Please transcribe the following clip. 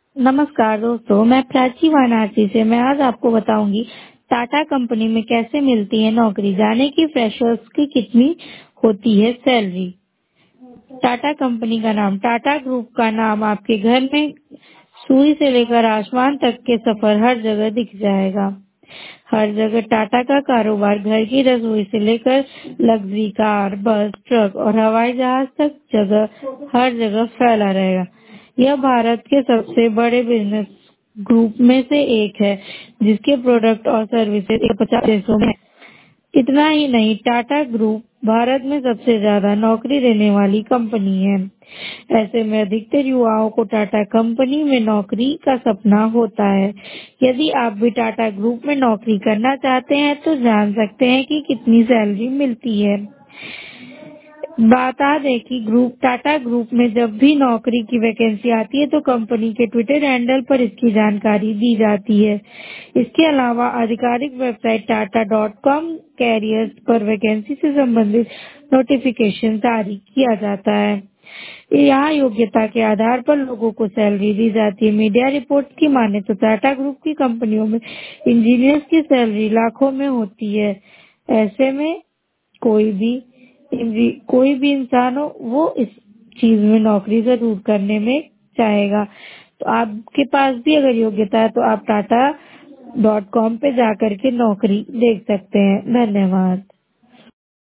नमस्कार दोस्तों, मैं प्राची वाराणसी से। मैं आज आपको बताऊंगी टाटा कंपनी में कैसे मिलती है नौकरी। जाने की फ्रेशर्स की कितनी होती है सैलरी। टाटा कंपनी का नाम। टाटा ग्रुप का नाम आपके घर में सूर्य से लेकर आसमान तक के सफर हर जगह दिख जाएगा। हर जगह टाटा का कारोबार घर की रसोई से लेकर लग्जरी कार, बस, ट्रक और हवाई जहाज तक हर जगह फैला रहेगा। यह भारत के सबसे बड़े बिजनेस ग्रुप में से एक है, जिसके प्रोडक्ट और सर्विसेज 150 देशों में हैं। इतना ही नहीं, टाटा ग्रुप भारत में सबसे ज्यादा नौकरी देने वाली कंपनी है। ऐसे में अधिकतर युवाओं को टाटा कंपनी में नौकरी का सपना होता है। यदि आप भी टाटा ग्रुप में नौकरी करना चाहते हैं तो जान सकते हैं कि कितनी सैलरी मिलती है। बता दें कि टाटा ग्रुप में जब भी नौकरी की वैकेंसी आती है तो कंपनी के ट्विटर हैंडल पर इसकी जानकारी दी जाती है। इसके अलावा आधिकारिक वेबसाइट tata.com कैरियर्स पर वैकेंसी से संबंधित नोटिफिकेशन जारी किया जाता है। यहाँ योग्यता के आधार पर लोगों को सैलरी दी जाती है। मीडिया रिपोर्ट्स की माने तो टाटा ग्रुप की कंपनियों में इंजीनियर्स की सैलरी लाखों में होती है। ऐसे में कोई भी कोई भी इंसान हो, वो इस चीज में नौकरी जरूर करने में चाहेगा। तो आपके पास भी अगर योग्यता है तो आप टाटा.com पे जाकर के नौकरी देख सकते हैं। धन्यवाद।